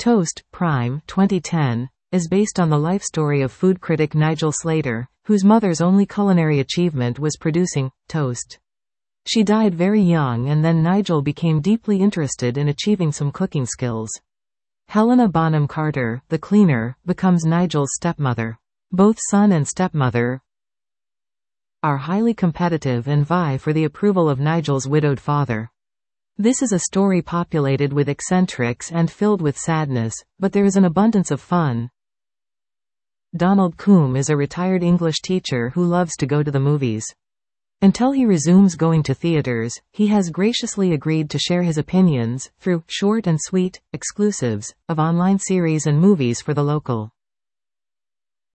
Toast, Prime, 2010, is based on the life story of food critic Nigel Slater, whose mother's only culinary achievement was producing toast. She died very young, and then Nigel became deeply interested in achieving some cooking skills. Helena Bonham Carter, the cleaner, becomes Nigel's stepmother. Both son and stepmother are highly competitive and vie for the approval of Nigel's widowed father. This is a story populated with eccentrics and filled with sadness, but there is an abundance of fun. Donald Coombe is a retired English teacher who loves to go to the movies. Until he resumes going to theaters, he has graciously agreed to share his opinions, through short and sweet exclusives, of online series and movies for the local